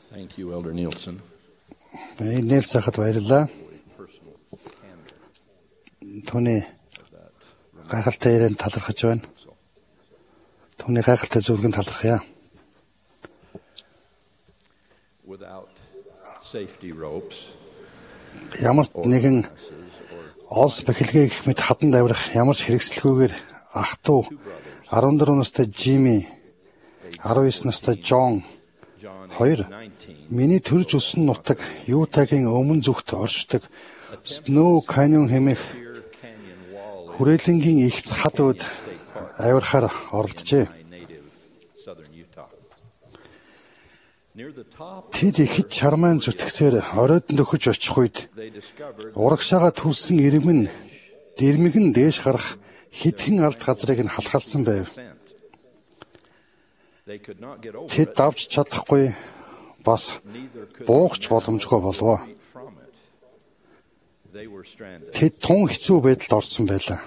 Thank you, Elder Nielsen. Нээлсэхэд баярлалаа. Түүний гайхалтай ярианд талархаж байна. Түүний гайхалтай зөвлөгөөнд талархъя. Without safety ropes, Ямар нэгэн олс бэхэлгээ гэх мэт хатан даврах ямар ч хэрэгсэлгүйгээр ах トゥ 14 настай Жими, 19 настай Джон хоёр миний төрж өссөн нутаг Ютагийн өмнө зүгт оршдог Snow Canyon хэмээх хүрээлэнгийн ихц хад өд авирахаар оролджээ. Тэд ихэд чармайн зүтгэсээр оройд нөхөж очих үед урагшаага түлсэн ирмэн дэрмэг нь дээш гарах хитгэн алд газрыг нь халахалсан байв. Тэд давж чадахгүй бас буугч боломжгүй болов. Тэд тун хэцүү байдалд орсон байлаа.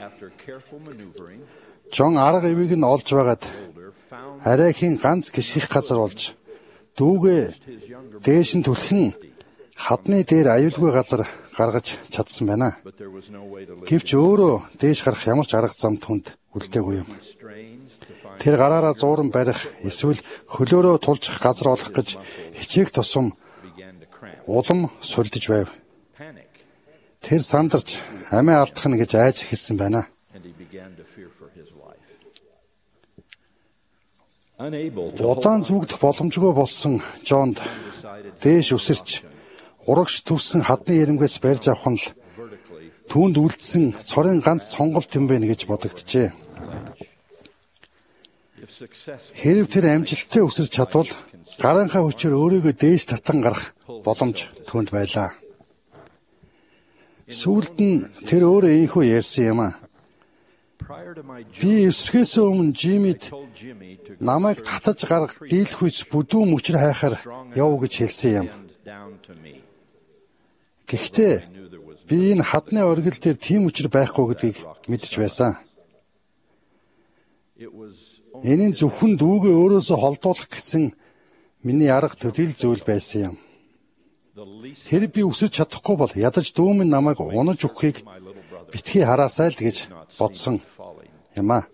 Жон арга ивийг нь олж байгаад арайхийн ганц гიშгэх газар болж дүүгээ дээш нь түлхэн хадны дээр аюулгүй газар гаргаж чадсан байна. Гэвч өөрөө дээш гарах ямар ч арга зам түнд үлдээгүй юм. Тэр гараараа зууран барих эсвэл хөлөөрөө тулчих газар олох гэж хичээх тусам улам сулдж байв. Тэр сандарч амиа алдах нь гэж айж эхэлсэн байна. Удаан зүгдэх боломжгүй болсон Жонд дээш үсэрч урагш түвсэн хадны ярмгээс барьж авах нь л түүнд үлдсэн цорын ганц сонголт юм байна гэж бодогджээ. Хэрв тэр амжилттай үсэрч чадвал гарынхаа хүчээр өөрийгөө дээш татан гарах боломж түүнд байлаа. Сүүлд нь тэр өөрөө ийхүү ярьсан юм аа. Би эсрэхээс өмнө Жимид намайг татаж гарах дийлхүйц бүдүүн мөчр хайхаар яв гэж хэлсэн юм. Гэхдээ би энэ хадны оргил дээр тийм мөчр байхгүй гэдгийг мэдж байсан. Энэ зөвхөн дүүгээ өөрөөсөө холдуулах гэсэн миний арга төдийл зүйл байсан юм. Хэрэг би үсэж чадахгүй бол ядаж дүү минь намайг унаж өгөхийг битгий хараасай л гэж бодсон юм аа.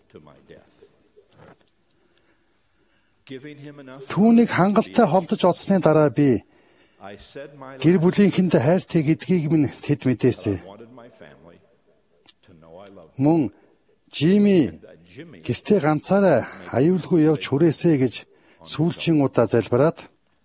Түүнийг хангалттай холдож олсны дараа би гэр бүлийнхэнтэй хайртай гэдгийг минь тэд мэдээсэй. Мөн Жими гэртээ ганцаараа аюулгүй явж хүрээсэй гэж сүүлчийн удаа залбираад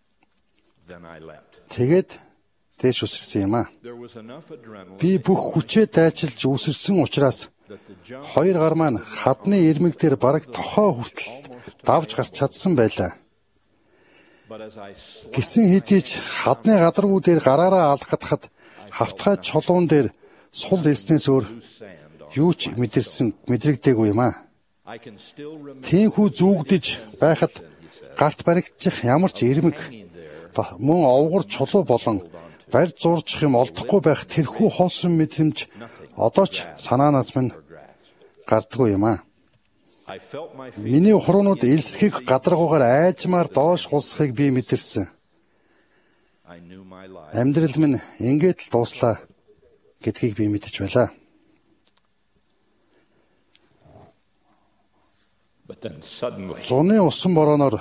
тэгээд дээш үсэрсэн юм аа. Би бүх хүчээ дайчилж үсэрсэн учраас хоёр гар маань хадны ирмэг дээр бараг тохоо хүртэл давж гарч чадсан байлаа. Гисэн хэдий ч хадны гадаргуу дээр гараараа алхахад хавтгай чулуун дээр сул хэлснээс өөр юу ч мэдрэгдээгүй юм аа. Тийхүү зүгдэж байхад гарт баригдчих ямар ч ирмэг мөн овгор чулуу болон барьж зурчих юм олдохгүй байх тэрхүү хоосон мэдрэмж одоо ч санаанаас минь гардаггүй юм аа. Миний ухруунууд элсхийг гадаргуугаар айжмаар доош гулсахыг би мэдэрсэн. Амьдрал минь ингээд л дууслаа гэдгийг би мэдэж байлаа. Зуны усан борооноор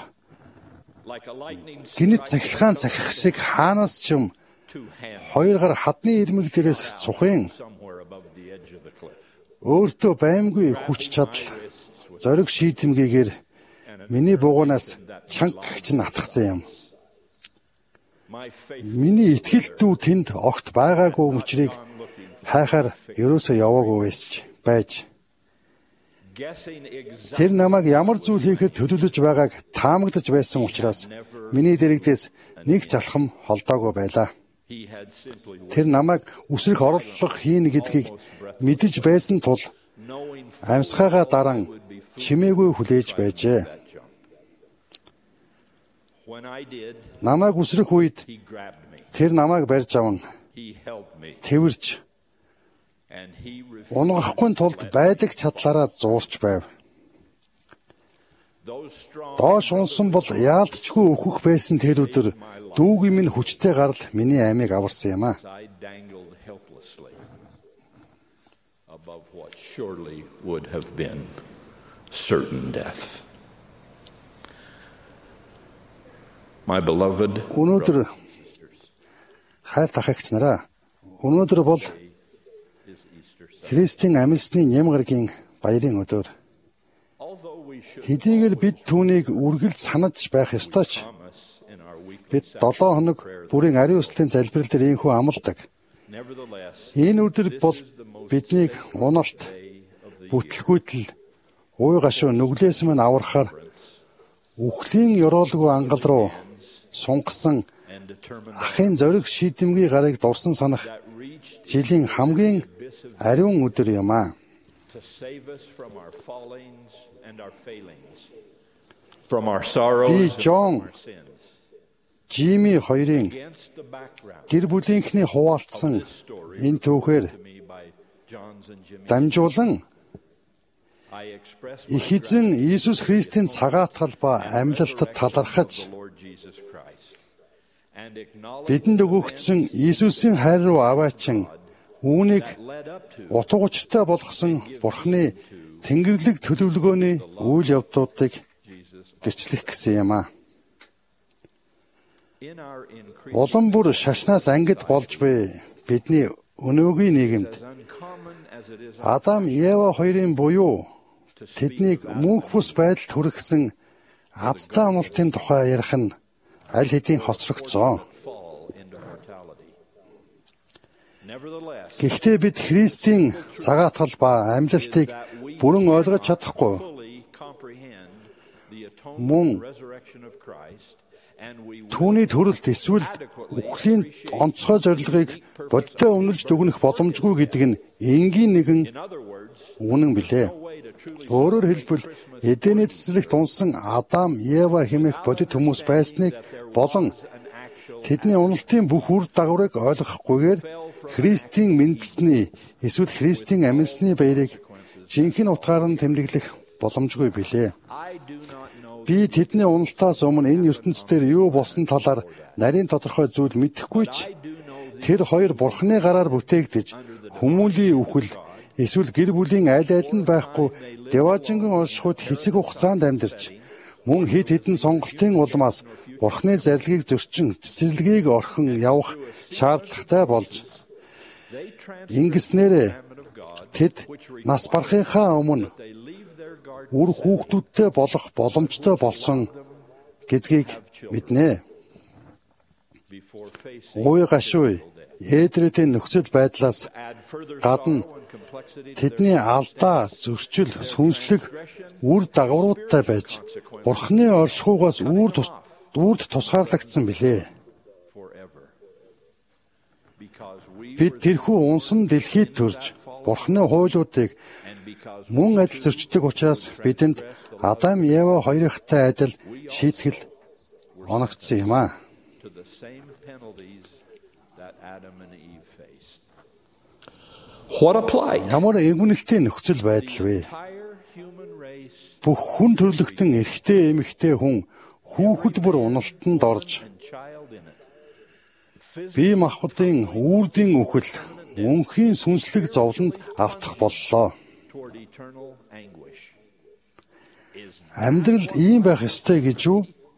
гинэт цахилгаан цахих шиг хаанаас ч юм хоёр гар хадны ирмэг дээрээс цухын өөртөө баймгүй хүч чадал зориг шийдэмгийгээр миний бугуунаас чангагч нь атгсан юм. Миний итгэлтүү тэнд огт байгаагүй мөчрийг хайхаар ерөөсөө яваагүй байж. Тэр намайг ямар зүйл хийхэд төлөвлөж байгааг таамагдж байсан учраас миний дэрэгдээс нэг ч алхам холдоогүй байлаа. Тэр намайг үсрэх оролдлого хийнэ гэдгийг мэдэж байсан тул амьсгаагаа даран чимээгүй хүлээж байжээ. Намайг үсрэх үед тэр намайг барьж аван тэрвэрч унгахгүй тулд байдаг чадлаараа зуурч байв. Доош унсан бол яалтчгүй өөхөх байсан тэр өдөр дүүгийн минь хүчтэй гарал миний аймыг аварсан юм а. I dangled helplessly above what surely would have been certain death. My beloved Өнөөдөр хайр тахагч нараа, өнөөдөр бол is Easter Sunday. Христийн амьсны Нямгаргийн баярын өдөр. Although we should Хэдийгээр бид түүнийг үргэлж санаж байх ёстой ч promise in our weekly бид 7 хоног бүрийн ариун үслийн залбирал дээр ийхүү амладаг. nevertheless Энэ өдөр бол биднийг уналт, бүтлгүйтэл, уй гашуу нүглээс мань аврахаар үхлийн ёроолгүй ангал руу сунгасан and determined ахын зориг шийдэмгий гарыг дурсан санах that reached жилийн хамгийн ариун өдөр юм а. to save us from our fallings and our failings, from our sorrows and John. from our sins. Жими хоёрын Against the background гэр бүлийнхний хуваалцсан of this story энэ түүхээр to me by John's and Jimmy's, дамжуулан I express my их эзэн Иесус Христийн цагаатгал ба амьлалтад талархаж the Lord Jesus Christ and acknowledge бидэнд өгөгдсөн Иесусийн хайр руу аваачин үүнийг led up to утга учиртай болгосон Бурхны тэнгэрлэг төлөвлөгөөний үйл явдлуудыг Jesus. гэрчлэх гэсэн юм а. In our increasing Улам бүр шашнаас ангид болж буй бидний өнөөгийн нийгэмд as uncommon as it is Адам, Ева хоёрын буюу тэднийг мөнх бус байдалд хүргэсэн азтай амлалтын тухай ярих нь аль хэдийн хоцрогдсон. fall into mortality. Nevertheless, Гэхдээ бид Христийн цагаатгал ба амьлалтыг бүрэн ойлгож чадахгүй. fully comprehend the Мөн atonement and resurrection of Christ, and we will Түүний төрөлт эсвэл үхлийн онцгой зорилгыг бодтой үнэлж дүгнэх боломжгүй гэдэг нь энгийн нэгэн in other words, үнэн билээ. no way to truly Өөрөөр хэлбэл Эдний цэцэрлэгт унсан Адам, Ева хэмээх бодит хүмүүс байсныг болон an actual тэдний уналтын бүх үр дагаврыг ойлгохгүйгээр Христийн мэндэлсний эсвэл Христийн амьсны баярыг жинхэнэ утгаар нь тэмдэглэх боломжгүй билээ. I do not know Би тэдний уналтаас өмнө энэ ертөнцийн юу болсон талаар нарийн тодорхой зүйл мэдэхгүй ч тэр хоёр Бурхны гараар бүтээгдэж хүмүүлийн үхэл эсвэл гэр бүлийн аль аль нь байхгүй деважингийн оршихуйд хэсэг хугацаанд амьдарч мөн хэд хэдэн сонголтын улмаас Бурхны зарилгийг зөрчин цэцэрлэгийг орхин явах шаардлагатай болж they transgress ингэснээр the commandment of God, тэд нас барахынхаа өмнө they leave their garden үр хүүхдүүдтэй болох боломжтой болсон гэдгийг мэднэ. before facing Уй гашуй Эдрэтийн нөхцөл байдлаас add further гадна sorrow and complexity to тэдний алдаа, зөрчил, сүнслэг үр дагавруудтай байж Бурхны оршихуйгаас үрд тусгаарлагдсан билээ. forever. Because we Бид тэрхүү унсан дэлхийд төрж Бурхны хуулиудыг and because мөн адил зөрчдөг учраас бидэнд Адам, Ева хоёрыхтай адил шийтгэл оногдсон юм а. to the same penalties that Adam and Eve faced. What a plight! Ямар эгүнэлтийн нөхцөл байдал вэ? Entire human race Бүх хүн төрлөختөн эрэгтэй эмэгтэй хүн хүүхэд бүр уналтанд орж and child in it. бие махбодын үрдийн үхэл мөнхийн сүнслэг зовлонд автах боллоо. Toward eternal anguish. Амьдрал ийм байх ёстой гэж юу?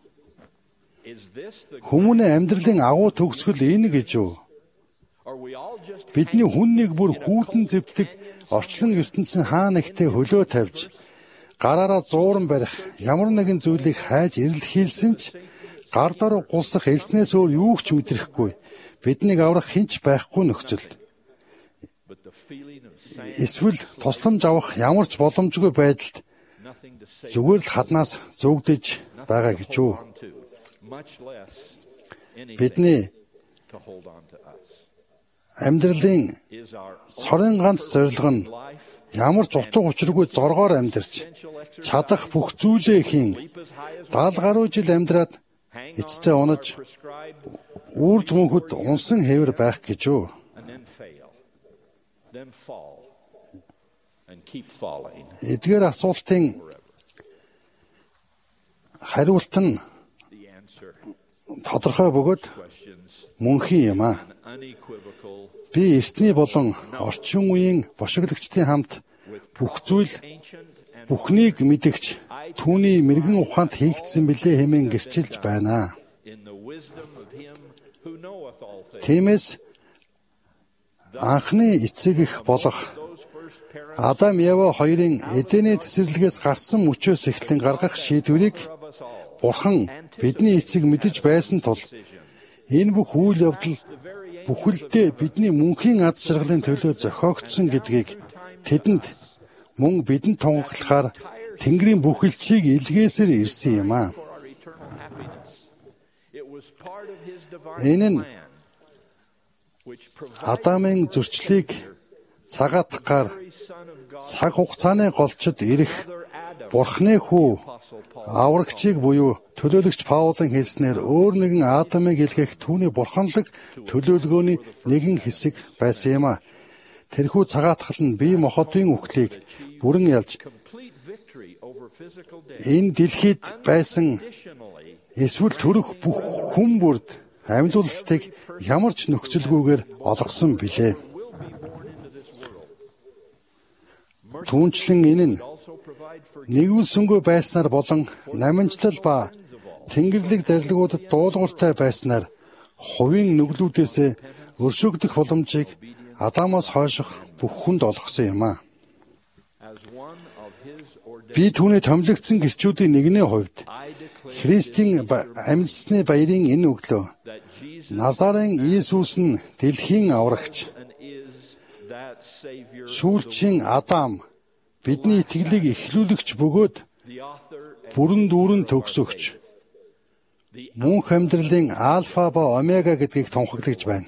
Is this the Хүмүүний амьдралын агуу төгсгөл энэ гэж юу? are we all just Бидний хүннийг бүр хүүтэн зэвдэг орчлон ертөнцийн хаа нэгтээ хөлөө тавьж гараараа зууран барих ямар нэгэн зүйлийг хайж ирэлхийлсэн ч гар дор гулсах элснээс өөр юу ч мэдрэхгүй биднийг аврах хинч байхгүй нөхцөлд but the feeling of эсвэл тусламж авах ямар ч боломжгүй байдалд nothing to say зүгээр л хаднаас зөөгдөж байгаа гэж юу? on to, much less anything Бидний to hold on to us. амьдралын Is our цорын ганц зорилго нь life ямар ч утга учиргүй зоргоор амьдарч чадах бүх зүйлээ хийн leap as high as 70 гаруй жил амьдраад hang эцтэй on to our унаж prescribed үрд мөнхөд унсан хэвэр байх гэж юу? and then fail, then fall and keep falling. Эдгээр асуултын Хариулт нь the answer тодорхой бөгөөд questions мөнхийн юм аа. unequivocal Би эртний болон орчин үеийн бошиглагчдын хамт бүх зүйл ancient and бүхнийг мэдэгч түүний мэрэгэн ухаанд хийгдсэн билээ хэмээн гэрчилж байна. in the wisdom of him who knoweth all things. Тиймээс анхны эцэг эх болох Those first parents Адам Ева хоёрын Эдений цэцэрлэгээс гарсан мөчөөс эхлэн гаргах шийдвэрийг of us all Бурхан бидний эцэг мэдэж байсан тул энэ бүх үйл явдал бүхэлдээ бидний мөнхийн аз жаргалын төлөө зохиогдсон гэдгийг тэдэнд мөн бидэнд тунхаглахаар Тэнгэрийн бүхэлдшийг илгээсээр ирсэн юм аа. for our eternal happiness. It was part of his divine Энэ нь plan which provided Адамын зөрчлийг цагаатгаар the Son of God, цаг хугацааны голчод ирэх other Adam, Бурхны хүү Apostle Paul. аврагчийг буюу төлөөлөгч Паулын хэлснээр өөр нэгэн Адамыг илгээх түүний бурханлаг төлөөлгөөний нэгэн хэсэг байсан юм а. Тэрхүү цагаатгал нь бие махбодын үхлийг бүрэн ялж Complete victory over physical death. энэ дэлхийд байсан Additionally, эсвэл төрөх бүх хүн бүрд амьлуулалтыг ямар ч нөхцөлгүйгээр олгосон билээ. will be born into this world. Түүнчлэн энэ нь Also provide for нэгүүлсэнгүй байснаар болон намжлал ба Тэнгэрлэг зарилгуудад дуулууртай байснаар хувийн нүглүүдээс өршөөгдөх боломжийг Адамаас хойших бүх хүнд олгосон юм а. as one of his ordained. Би түүний томилогдсон гэрчүүдийн нэгний хувьд I declare Христийн амьдсны баярын энэ өглөө that Jesus Назарын Иесус нь дэлхийн аврагч, and is that Savior, сүүлчийн Адам, бидний итгэлийг эхлүүлэгч бөгөөд the author and бүрэн дүүрэн төгсөгч, the мөнх амьдралын Альфа ба Омега гэдгийг тунхаглаж байна.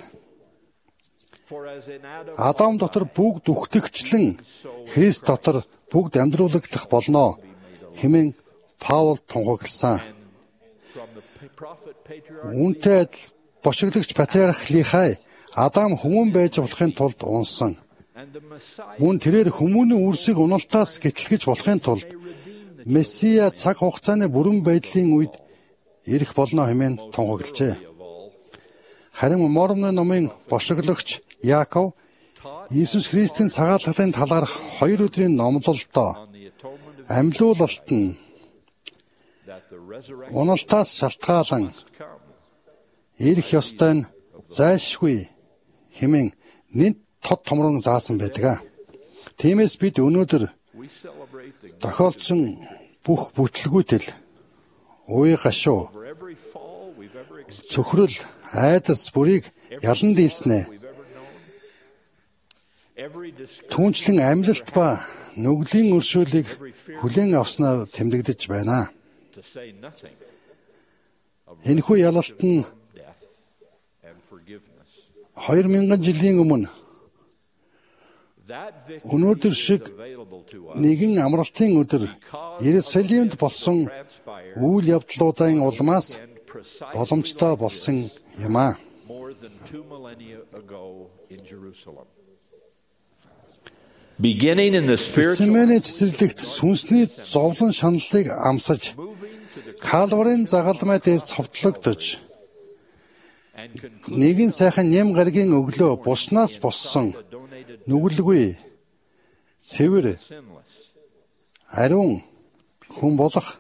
for as in Adam Адам дотор бүгд үхтэгчлэн Христ дотор бүгд амьдруулагдах болно хэмээн Паул тунхагласан. from the prophet patriarch Үүнтэй адил бошиглагч патриарх Лихай Адам хүмүүн байж болохын тулд унсан. and the Messiah Мөн тэрээр хүмүүний үрсийг уналтаас гэтлгэж болохын тулд Месиа цаг хугацааны бүрэн байдлын үед ирэх болно хэмээн тунхаглажээ. of all Харин Мормоны номын бошиглагч Яаков Иесус Христийн цагаатгалын талаарх 2 өдрийн номлолдоо on the atonement of амьлуулалт нь that the resurrection уналтаас шалтгаалan must come. ирэх ёстой нь зайлшгүй хэмээн нэнт тод томрон заасан байдаг. Тиймээс бид өнөөдөр We celebrate the тохиолдсон бүх бүтлгүүтэл үе гашуу for every fall we've ever experienced, цөхрөл айдас бүрийг ялан дийлснэ. we've ever known. Every discouragement, Түүнчлэн амьлалт ба нүглийн өршөөлийг хүлээн авснаа тэмдэгдэж байна. to say nothing of Энэхүү ялалт нь death and forgiveness. 2000 жилийн өмнө That victory өнөөдөр is шиг available to us нэгэн амралтын өдөр Иерусалимд болсон transpired үйл явдлуудын улмаас and precisely боломжтой like болсон юм а. more than 2 millennia ago in Jerusalem. Beginning in the spiritual, Цэмэний цэцэрлэгт сүнсний зовлон шаналлыг амсаж moving to the Калварын загалмай дээр цовдлогдож and concluding нэгэн сайхан нэм гаригийн өглөө буснаас боссон the donated нүгэлгүй цэвэр sinless ариун хүн болох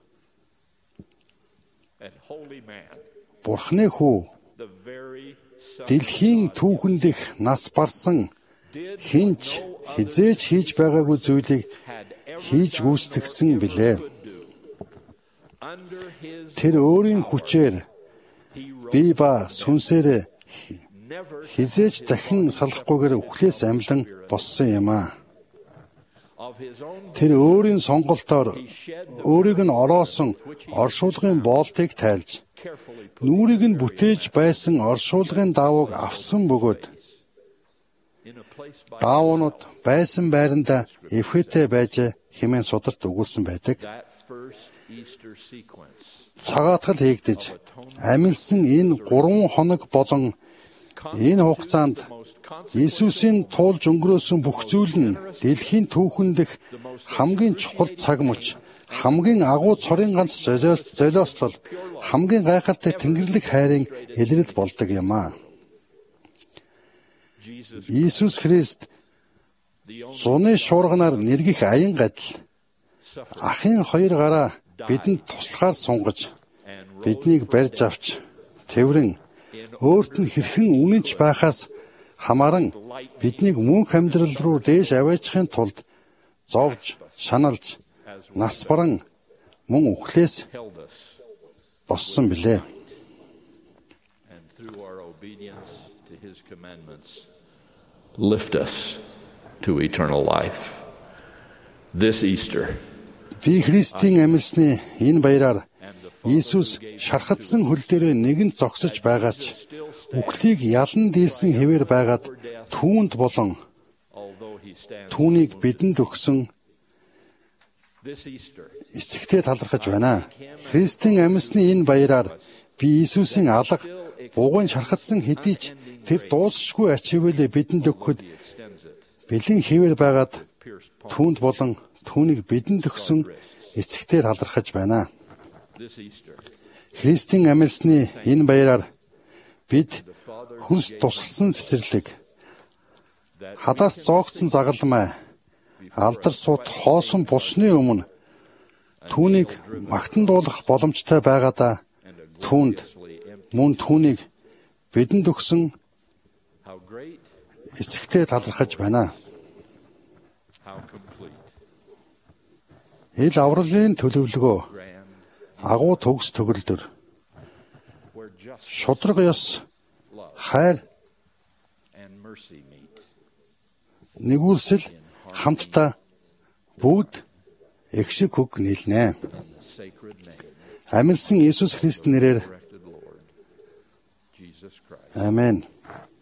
and holy man, Бурхны хүү the very Son дэлхийн түүхэн дэх нас барсан did хинч хизээж хийж байгаагүй зүйлийг had ever хийж гүйцэтгсэн билээ. could do. Under his Тэр өөрийн хүчээр he rose, бие ба сүнсээр never хизээж дахин салахгүйгээр үхлээс амьлан боссон юм а. of his own Тэр өөрийн сонголтоор shed өөрийг нь ороосон оршуулгын боолтыг тайлж carefully put нүрийг нь бүтээж байсан оршуулгын даавууг авсан бөгөөд in a place by даавуунууд байсан байранда эвхэтэй байж хэмээн сударт өгүүлсэн байдаг. that first Easter sequence. Цагаатгал хийгдэж амилсан энэ 3 хоног болон энэ хугацаанд Иесусийн туулж өнгөрөөсөн бүх зүйл нь дэлхийн түүхэн дэх хамгийн чухал цаг мөч хамгийн агуу цорын ганц золиослол хамгийн гайхалтай тэнгэрлэг хайрын илрэл болдог юм аа. Иесус Христ зуны шуурганаар нэргэх аян адил ахын хоёр гараа бидэнд туслахаар сунгаж биднийг барьж авч тэврэн өөрт нь хэрхэн үнэнч байхаас хамааран биднийг мөнх амьдрал руу дээш аваачихын тулд зовж, шаналж, нас баран мөн үхлээс боссон билээ. Lift us to eternal life. This Easter. Би Христийн амьсны энэ баяраар Иесус шархатсан хөл дээр нэгэн зогсож байгаач үхлийг ялан дийлсэн хэвээр байгаад түүнд болон түүнийг бидэнд өгсөн эцэгтэй талархаж байна. Христийн амьсны энэ баяраар би Иесусийн алга бугуун шархатсан хэдий ч тэр дуусшгүй ач хөвөлөө бидэнд өгөхөд бэлэн хэвээр байгаад түүнд болон түүнийг бидэнд өгсөн эцэгтэй талархаж байна. Христийн амьсны энэ баяраар бид хүнс тусалсан цэцэрлэг, хадаас зоогдсон загалмай, алдар сууд хоосон булшны өмнө түүнийг магтандуулах боломжтой байгаадаа түүнд мөн түүнийг бидэнд өгсөн эцэгтэй талархаж байна. Ил авралын төлөвлөгөө, агуу төгс төгөлдөр, шудраг ёс, хайр, нэгүүлсэл хамтдаа бүгд эгшиг хөг нийлнэ. Амьдсан Иесус Христ нэрээр. Амен.